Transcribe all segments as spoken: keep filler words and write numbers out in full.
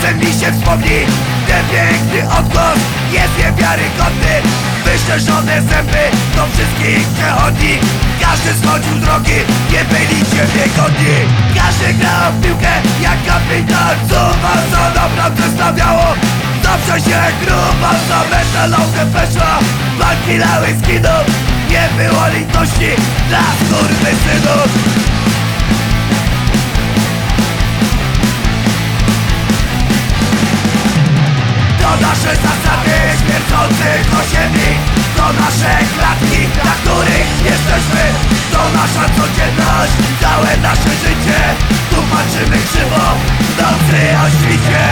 Czasem mi się wspomni ten piękny odgłos, jest niewiarygodny. Wyszczerzone zęby do wszystkich przechodni. Każdy schodził z drogi, nie byli ciebie godni. Każdy grał w piłkę jak kapitan. Zuma co naprawdę stawiało. Zawsze się gruba za metalowkę weszła. Banki lały skinął, nie było litości dla skurwysynów. To nasze zasady śmierdzących osiedli, to nasze klatki, na których jesteśmy. To nasza codzienność, całe nasze życie. Tu patrzymy krzywo, w nocy o świcie.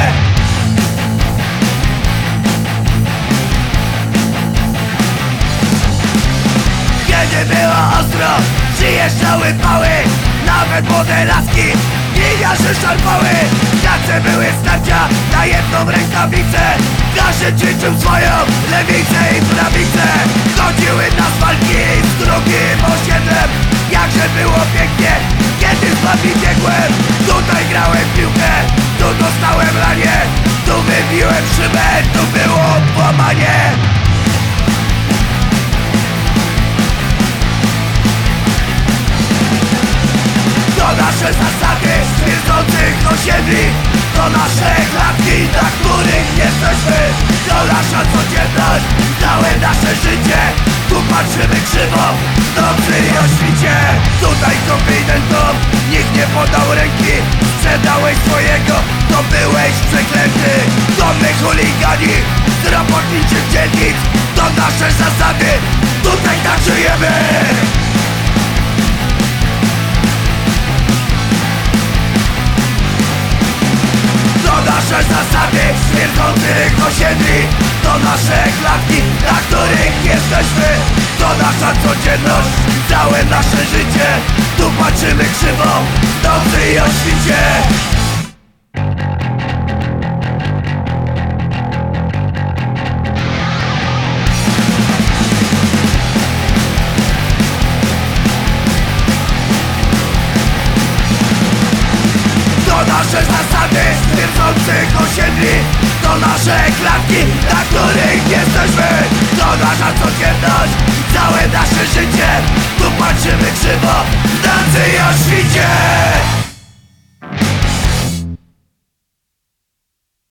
Kiedy było ostro, przyjeżdżały pały. Nawet młode laski miniarze szarpały. Jace były starcia na jedną rękawicę. Każdy ćwiczył swoją lewicę i prawicę. Chodziły nas walki z drugim osiedlem. Jakże było pięknie, kiedy z wami biegłem. Tutaj grałem w piłkę, tu dostałem ranie. Tu wybiłem szybę, tu było włamanie. To nasze zasady śmierdzących osiedli, to nasze klatki, na których jesteśmy. To nasza codzienność, całe nasze życie. Tu patrzymy krzywo, w nocy i o świcie. Tutaj konfidentom nikt nie podał ręki. Sprzedałeś swojego, to byłeś przeklęty. To my chuligani z robotniczych dzielnic. To nasze zasady, tutaj tak żyjemy. Nasze zasady śmierdzących osiedli, to nasze klatki, na których jesteśmy. To nasza codzienność, całe nasze życie. Tu patrzymy krzywo, w nocy i o świcie. To nasze zasady śmierdzących osiedli, to nasze klatki, na których jesteśmy. To nasza codzienność, całe nasze życie. Tu patrzymy krzywo, w nocy i o świcie.